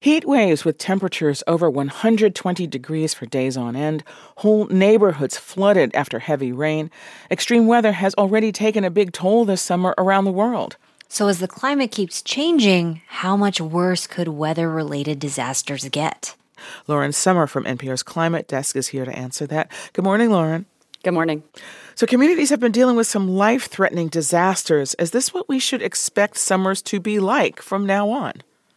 Heat waves with temperatures over 120 degrees for days on end, whole neighborhoods flooded after heavy rain. Extreme weather has already taken a big toll this summer around the world. So as the climate keeps changing, how much worse could weather-related disasters get? Lauren Sommer from NPR's Climate Desk is here to answer that. Good morning, Lauren. Good morning. So communities have been dealing with some life-threatening disasters. Is this what we should expect summers to be like from now on?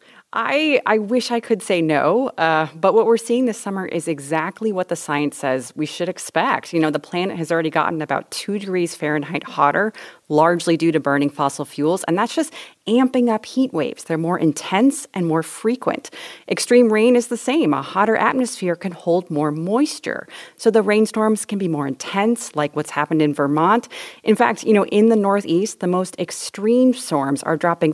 I wish I could say no, but what we're seeing this summer is exactly what the science says we should expect. You know, the planet has already gotten about 2 degrees Fahrenheit hotter, largely due to burning fossil fuels, and that's just amping up heat waves. They're more intense and more frequent. Extreme rain is the same. A hotter atmosphere can hold more moisture, so the rainstorms can be more intense, like what's happened in Vermont. In fact, in the Northeast, the most extreme storms are dropping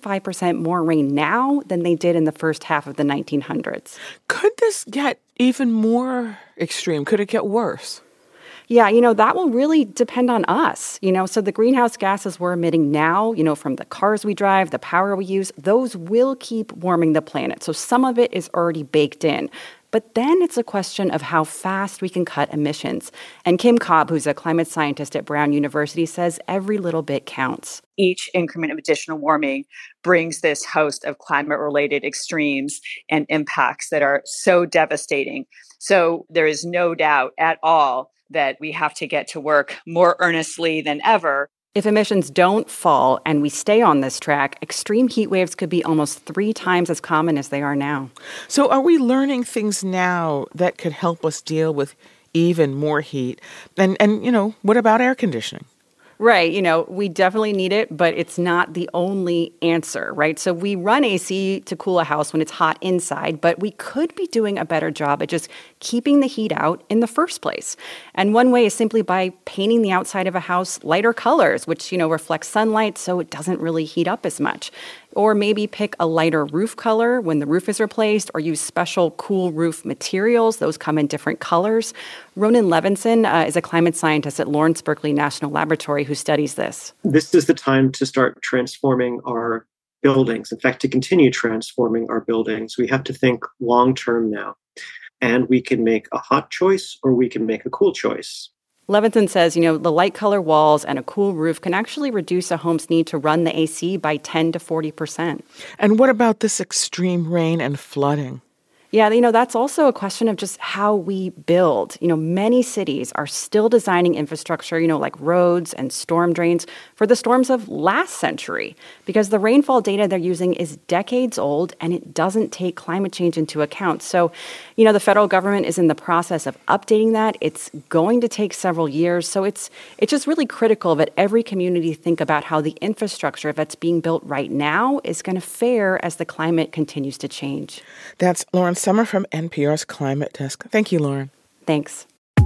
55% more rain now than they did in the first half of the 1900s. Could this get even more extreme? Could it get worse? Yeah, that will really depend on us. So the greenhouse gases we're emitting now, from the cars we drive, the power we use, those will keep warming the planet. So some of it is already baked in. But then it's a question of how fast we can cut emissions. And Kim Cobb, who's a climate scientist at Brown University, says every little bit counts. Each increment of additional warming brings this host of climate-related extremes and impacts that are so devastating. So there is no doubt at all that we have to get to work more earnestly than ever. If emissions don't fall and we stay on this track, extreme heat waves could be almost 3 times as common as they are now. So are we learning things now that could help us deal with even more heat? And what about air conditioning? Right. We definitely need it, but it's not the only answer, right? So we run AC to cool a house when it's hot inside, but we could be doing a better job at just keeping the heat out in the first place. And one way is simply by painting the outside of a house lighter colors, which, reflect sunlight so it doesn't really heat up as much. Or maybe pick a lighter roof color when the roof is replaced, or use special cool roof materials. Those come in different colors. Ronan Levinson is a climate scientist at Lawrence Berkeley National Laboratory who studies this. This is the time to start transforming our buildings. In fact, to continue transforming our buildings, we have to think long-term now. And we can make a hot choice or we can make a cool choice. Levinson says, the light color walls and a cool roof can actually reduce a home's need to run the AC by 10 to 40%. And what about this extreme rain and flooding? Yeah, that's also a question of just how we build. Many cities are still designing infrastructure, like roads and storm drains for the storms of last century, because the rainfall data they're using is decades old and it doesn't take climate change into account. So, the federal government is in the process of updating that. It's going to take several years. So it's just really critical that every community think about how the infrastructure that's being built right now is going to fare as the climate continues to change. That's Lauren Sommer from NPR's Climate Desk. Thank you, Lauren. Thanks.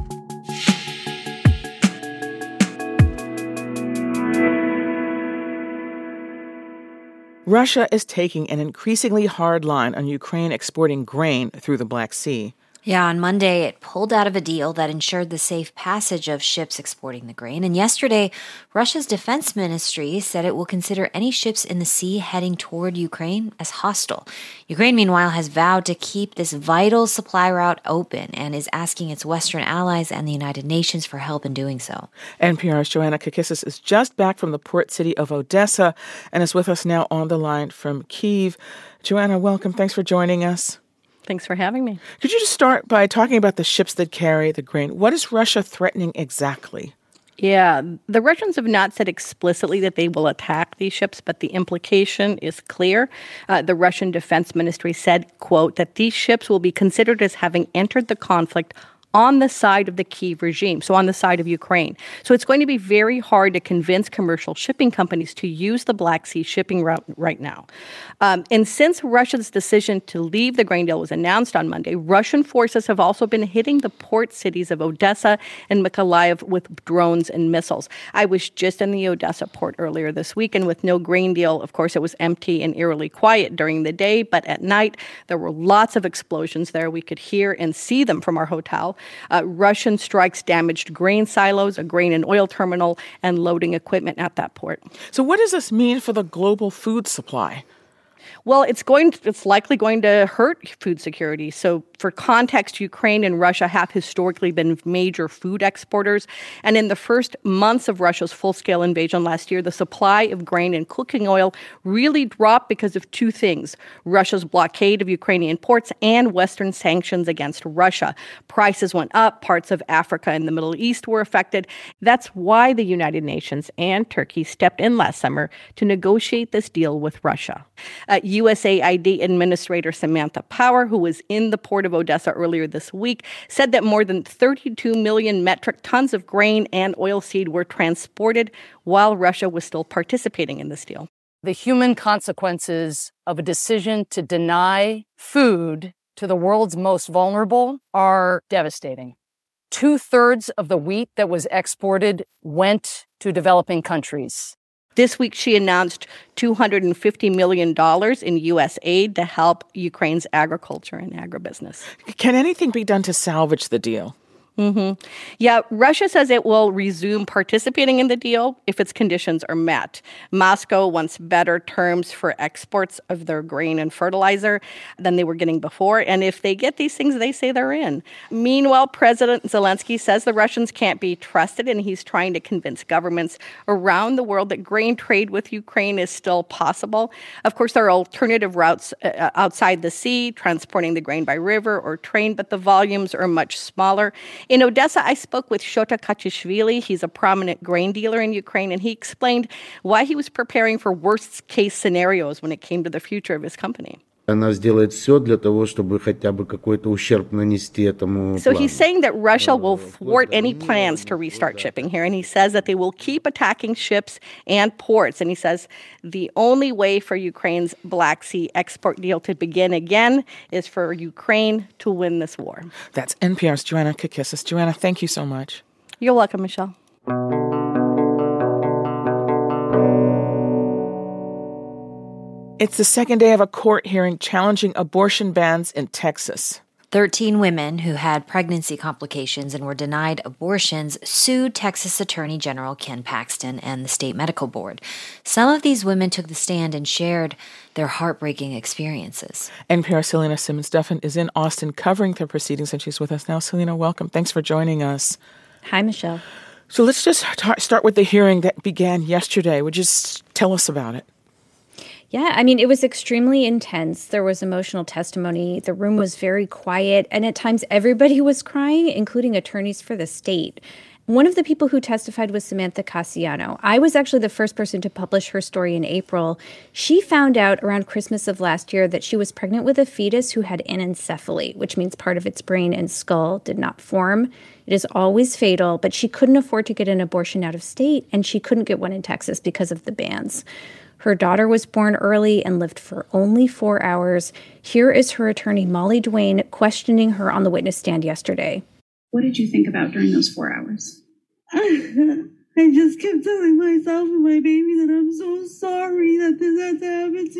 Russia is taking an increasingly hard line on Ukraine exporting grain through the Black Sea. Yeah, on Monday, it pulled out of a deal that ensured the safe passage of ships exporting the grain. And yesterday, Russia's defense ministry said it will consider any ships in the sea heading toward Ukraine as hostile. Ukraine, meanwhile, has vowed to keep this vital supply route open and is asking its Western allies and the United Nations for help in doing so. NPR's Joanna Kakissis is just back from the port city of Odessa and is with us now on the line from Kyiv. Joanna, welcome. Thanks for joining us. Thanks for having me. Could you just start by talking about the ships that carry the grain? What is Russia threatening exactly? Yeah, the Russians have not said explicitly that they will attack these ships, but the implication is clear. The Russian Defense Ministry said, quote, that these ships will be considered as having entered the conflict on the side of the Kyiv regime, so on the side of Ukraine. So it's going to be very hard to convince commercial shipping companies to use the Black Sea shipping route right now. And since Russia's decision to leave the grain deal was announced on Monday, Russian forces have also been hitting the port cities of Odessa and Mykolaiv with drones and missiles. I was just in the Odessa port earlier this week, and with no grain deal, of course, it was empty and eerily quiet during the day, but at night, there were lots of explosions there. We could hear and see them from our hotel. Russian strikes damaged grain silos, a grain and oil terminal, and loading equipment at that port. So what does this mean for the global food supply? Well, it's likely going to hurt food security. So for context, Ukraine and Russia have historically been major food exporters. And in the first months of Russia's full-scale invasion last year, the supply of grain and cooking oil really dropped because of two things: Russia's blockade of Ukrainian ports and Western sanctions against Russia. Prices went up. Parts of Africa and the Middle East were affected. That's why the United Nations and Turkey stepped in last summer to negotiate this deal with Russia. USAID Administrator Samantha Power, who was in the port of Odessa earlier this week, said that more than 32 million metric tons of grain and oilseed were transported while Russia was still participating in this deal. The human consequences of a decision to deny food to the world's most vulnerable are devastating. 2/3 of the wheat that was exported went to developing countries. This week, she announced $250 million in U.S. aid to help Ukraine's agriculture and agribusiness. Can anything be done to salvage the deal? Mm-hmm. Yeah, Russia says it will resume participating in the deal if its conditions are met. Moscow wants better terms for exports of their grain and fertilizer than they were getting before. And if they get these things, they say they're in. Meanwhile, President Zelensky says the Russians can't be trusted, and he's trying to convince governments around the world that grain trade with Ukraine is still possible. Of course, there are alternative routes outside the sea, transporting the grain by river or train, but the volumes are much smaller. In Odessa, I spoke with Shota Kachishvili. He's a prominent grain dealer in Ukraine, and he explained why he was preparing for worst-case scenarios when it came to the future of his company. Она сделает все для того, чтобы хотя бы какой-то ущерб нанести этому So плану. he's saying that Russia will thwart any plans to restart shipping here, and he says that they will keep attacking ships and ports. And he says the only way for Ukraine's Black Sea export deal to begin again is for Ukraine to win this war. That's NPR's Joanna Kakissis. Joanna, thank you so much. You're welcome, Michelle. It's the second day of a court hearing challenging abortion bans in Texas. 13 women who had pregnancy complications and were denied abortions sued Texas Attorney General Ken Paxton and the state medical board. Some of these women took the stand and shared their heartbreaking experiences. NPR's Selena Simmons-Duffin is in Austin covering the proceedings, and she's with us now. Selena, welcome. Thanks for joining us. Hi, Michelle. So let's just start with the hearing that began yesterday. Would you just tell us about it? Yeah, I mean, it was extremely intense. There was emotional testimony. The room was very quiet, and at times everybody was crying, including attorneys for the state. One of the people who testified was Samantha Cassiano. I was actually the first person to publish her story in April. She found out around Christmas of last year that she was pregnant with a fetus who had anencephaly, which means part of its brain and skull did not form. It is always fatal, but she couldn't afford to get an abortion out of state, and she couldn't get one in Texas because of the bans. Her daughter was born early and lived for only 4 hours. Here is her attorney, Molly Duane, questioning her on the witness stand yesterday. What did you think about during those 4 hours? I just kept telling myself and my baby that I'm so sorry that this had to happen to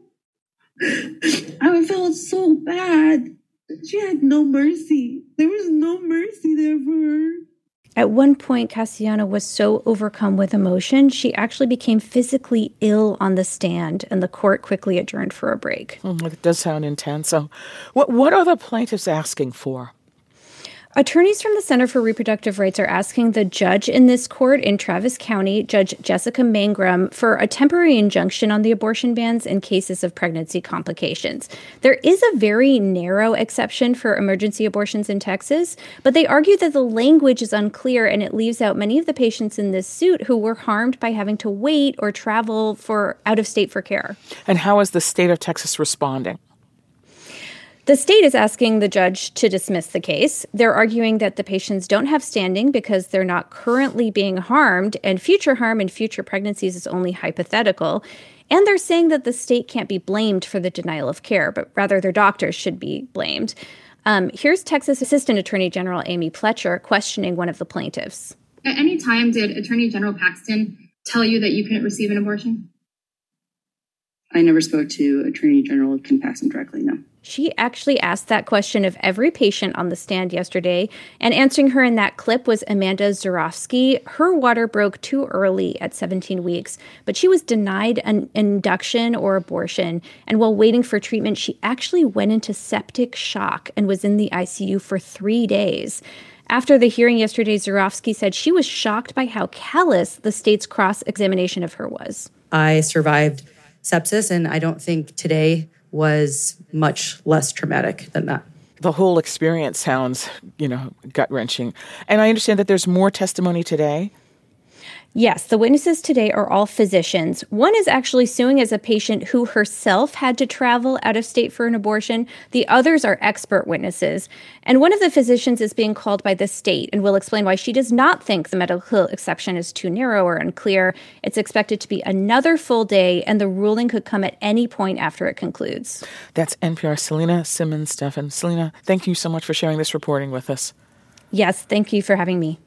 you. I felt so bad. She had no mercy. There was no mercy there for her. At one point, Cassiano was so overcome with emotion, she actually became physically ill on the stand, and the court quickly adjourned for a break. It does sound intense. So what are the plaintiffs asking for? Attorneys from the Center for Reproductive Rights are asking the judge in this court in Travis County, Judge Jessica Mangrum, for a temporary injunction on the abortion bans in cases of pregnancy complications. There is a very narrow exception for emergency abortions in Texas, but they argue that the language is unclear and it leaves out many of the patients in this suit who were harmed by having to wait or travel for out of state for care. And how is the state of Texas responding? The state is asking the judge to dismiss the case. They're arguing that the patients don't have standing because they're not currently being harmed, and future harm in future pregnancies is only hypothetical. And they're saying that the state can't be blamed for the denial of care, but rather their doctors should be blamed. Here's Texas Assistant Attorney General Amy Pletcher questioning one of the plaintiffs. At any time, did Attorney General Paxton tell you that you couldn't receive an abortion? I never spoke to Attorney General Ken Paxton directly, no. She actually asked that question of every patient on the stand yesterday, and answering her in that clip was Amanda Zurawski. Her water broke too early at 17 weeks, but she was denied an induction or abortion, and while waiting for treatment, she actually went into septic shock and was in the ICU for 3 days. After the hearing yesterday, Zurawski said she was shocked by how callous the state's cross-examination of her was. I survived sepsis, and I don't think today was much less traumatic than that. The whole experience sounds, gut-wrenching. And I understand that there's more testimony today. Yes, the witnesses today are all physicians. One is actually suing as a patient who herself had to travel out of state for an abortion. The others are expert witnesses. And one of the physicians is being called by the state and will explain why she does not think the medical exception is too narrow or unclear. It's expected to be another full day, and the ruling could come at any point after it concludes. That's NPR's Selena Simmons-Stephan. Selena, thank you so much for sharing this reporting with us. Yes, thank you for having me.